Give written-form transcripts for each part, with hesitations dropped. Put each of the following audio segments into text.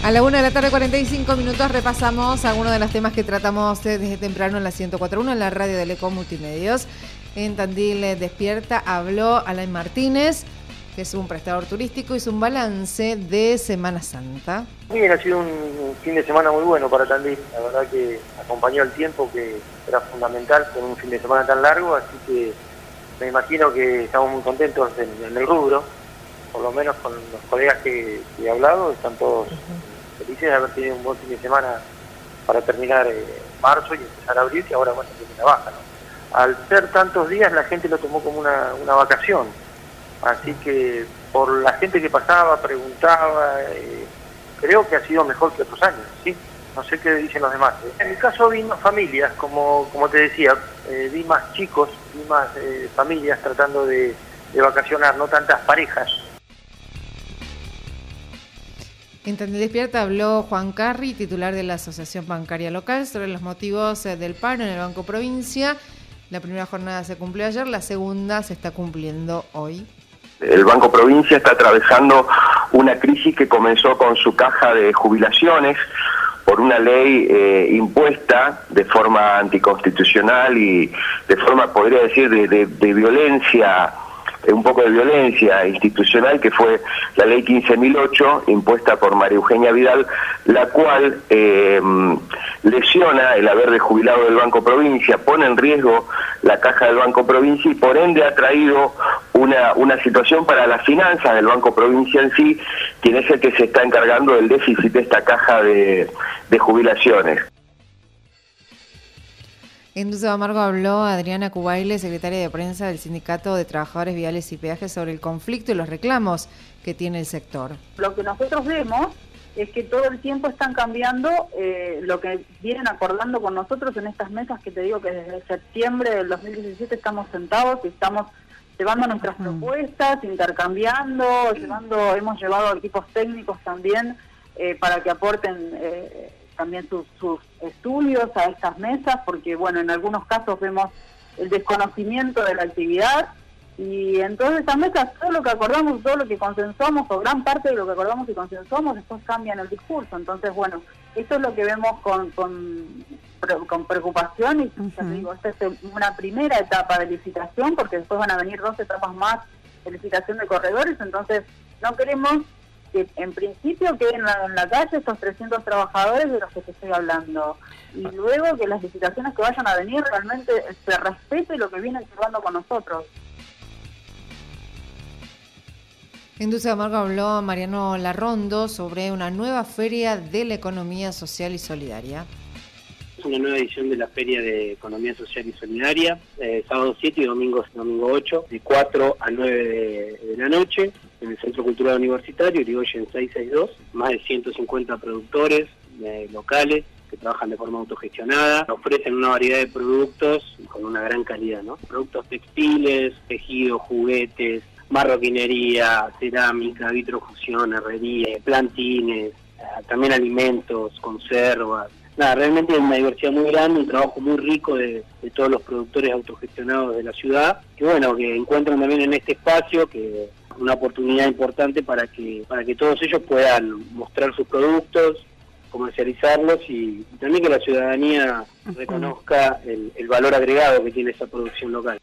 A la 1:45 repasamos algunos de los temas que tratamos desde temprano en la 104.1 en la radio de Lecom Multimedios. En Tandil Despierta habló Alain Martínez, que es un prestador turístico, hizo un balance de Semana Santa. Bien, ha sido un fin de semana muy bueno para Tandil. La verdad que acompañó el tiempo, que era fundamental con un fin de semana tan largo, así que me imagino que estamos muy contentos en el rubro. Por lo menos con los colegas que he hablado, están todos felices de haber tenido un buen fin de semana para terminar marzo y empezar abril, y ahora bueno, tiene la baja, ¿no? Al ser tantos días, la gente lo tomó como una vacación, así que por la gente que pasaba, preguntaba, creo que ha sido mejor que otros años, ¿sí? No sé qué dicen los demás. En mi caso vi más familias, como te decía, vi más chicos, vi más familias tratando de vacacionar, no tantas parejas. En Tandil Despierta habló Juan Carri, titular de la Asociación Bancaria Local, sobre los motivos del paro en el Banco Provincia. La primera jornada se cumplió ayer, la segunda se está cumpliendo hoy. El Banco Provincia está atravesando una crisis que comenzó con su caja de jubilaciones por una ley impuesta de forma anticonstitucional y de forma, podría decir, de violencia, un poco de violencia institucional, que fue la ley 15.008, impuesta por María Eugenia Vidal, la cual lesiona el haber de jubilado del Banco Provincia, pone en riesgo la caja del Banco Provincia y por ende ha traído una situación para las finanzas del Banco Provincia en sí, quien es el que se está encargando del déficit de esta caja de jubilaciones. En Dulce de Amargo habló Adriana Cubaile, secretaria de prensa del Sindicato de Trabajadores Viales y Peajes, sobre el conflicto y los reclamos que tiene el sector. Lo que nosotros vemos es que todo el tiempo están cambiando lo que vienen acordando con nosotros en estas mesas, que te digo que desde septiembre del 2017 estamos sentados y estamos llevando nuestras propuestas, intercambiando, hemos llevado equipos técnicos también para que aporten también sus estudios a estas mesas, porque bueno, en algunos casos vemos el desconocimiento de la actividad, y en todas estas mesas todo lo que acordamos, todo lo que consensuamos, o gran parte de lo que acordamos y consensuamos, después cambian el discurso. Entonces bueno, esto es lo que vemos con preocupación, y ya te digo, esta es una primera etapa de licitación, porque después van a venir 2 etapas más de licitación de corredores. Entonces no queremos que en principio queden en la calle estos 300 trabajadores de los que te estoy hablando, y luego que las licitaciones que vayan a venir realmente se respete lo que vienen llevando con nosotros. En Dulce de Amargo habló Mariano Larrondo sobre una nueva feria de la economía social y solidaria. Es una nueva edición de la Feria de Economía Social y Solidaria, sábado 7 y domingo 8, de 4 a 9 de la noche, en el Centro Cultural Universitario, Irigoyen 662, más de 150 productores locales que trabajan de forma autogestionada, ofrecen una variedad de productos con una gran calidad, ¿no? Productos textiles, tejidos, juguetes, marroquinería, cerámica, vitrofusión, herrería, plantines, también alimentos, conservas. Nada, realmente hay una diversidad muy grande, un trabajo muy rico de todos los productores autogestionados de la ciudad, que bueno, que encuentran también en este espacio que una oportunidad importante para que todos ellos puedan mostrar sus productos, comercializarlos y también que la ciudadanía reconozca el valor agregado que tiene esa producción local.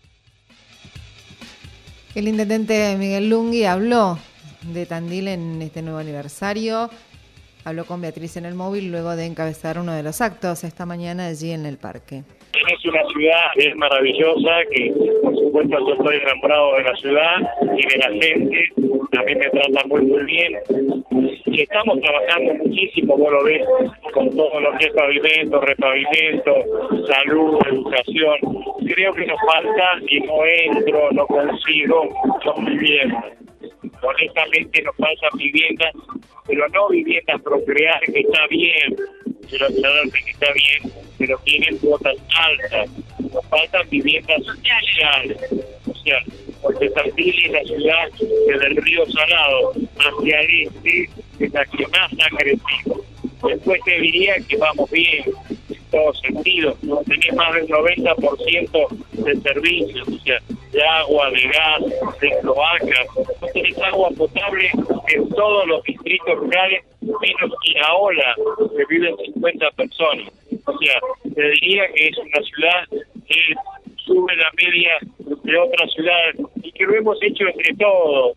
El intendente Miguel Lungui habló de Tandil en este nuevo aniversario. Habló con Beatriz en el móvil luego de encabezar uno de los actos esta mañana allí en el parque. Es una ciudad que es maravillosa, que por supuesto yo estoy enamorado de la ciudad y de la gente, también me trata muy bien. Y estamos trabajando muchísimo, vos lo ves, con todo lo que es pavimento, repavimento, salud, educación. Creo que nos falta, y no entro, no consigo, son viviendas. Honestamente nos faltan viviendas, pero no viviendas procrear, que está bien, que está bien, pero tienen cuotas altas. Nos faltan viviendas sociales, porque Tandil es la ciudad desde el río Salado hacia el este, es la que más ha crecido. Después te diría que vamos bien, en todos sentidos, tenés más del 90% de servicios, de agua, de gas, de cloacas. No tenés agua potable en todos los distritos rurales, menos Iraola, que viven 50 personas. O sea, te diría que es una ciudad que sube la media de otras ciudades y que lo hemos hecho entre todos.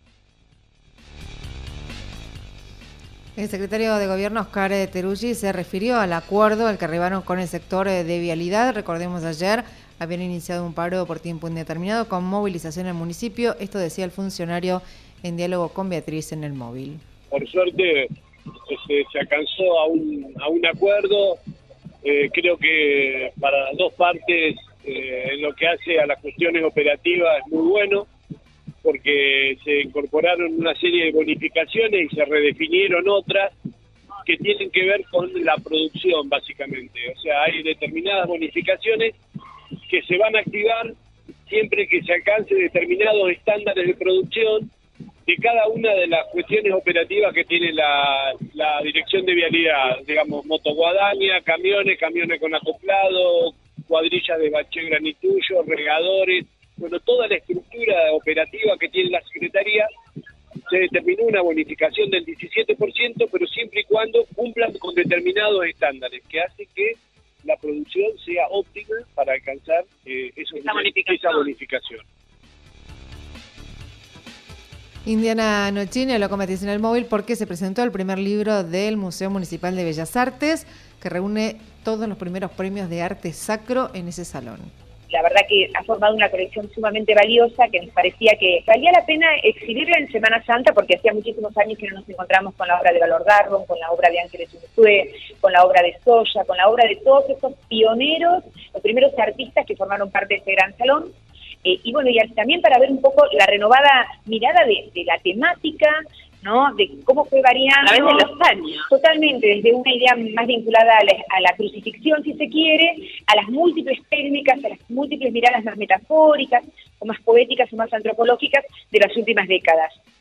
El secretario de Gobierno, Oscar Teruggi, se refirió al acuerdo al que arribaron con el sector de vialidad. Recordemos, ayer habían iniciado un paro por tiempo indeterminado con movilización en el municipio. Esto decía el funcionario en diálogo con Beatriz en el móvil. Por suerte se alcanzó a un acuerdo. Creo que para las dos partes, en lo que hace a las cuestiones operativas, es muy bueno, porque se incorporaron una serie de bonificaciones y se redefinieron otras que tienen que ver con la producción, básicamente. O sea, hay determinadas bonificaciones que se van a activar siempre que se alcance determinados estándares de producción de cada una de las cuestiones operativas que tiene la Dirección de Vialidad, digamos, motoguadaña, camiones con acoplado, cuadrillas de bache granitullo, regadores. Bueno, toda la estructura operativa que tiene la Secretaría, se determinó una bonificación del 17%, pero siempre y cuando cumplan con determinados estándares, que hace que la producción sea óptima para alcanzar esa bonificación. Indiana Nochini lo cometió en el móvil porque se presentó el primer libro del Museo Municipal de Bellas Artes, que reúne todos los primeros premios de arte sacro en ese salón. La verdad que ha formado una colección sumamente valiosa que nos parecía que valía la pena exhibirla en Semana Santa, porque hacía muchísimos años que no nos encontramos con la obra de Valor Darron, con la obra de Ángeles Unzué, con la obra de Soya, con la obra de todos estos pioneros, los primeros artistas que formaron parte de este gran salón. Y bueno, y también para ver un poco la renovada mirada de la temática, ¿no? De cómo fue variando a través de los años. Totalmente, desde una idea más vinculada a la crucifixión, si se quiere, a las múltiples técnicas, a las múltiples miradas más metafóricas, o más poéticas o más antropológicas de las últimas décadas.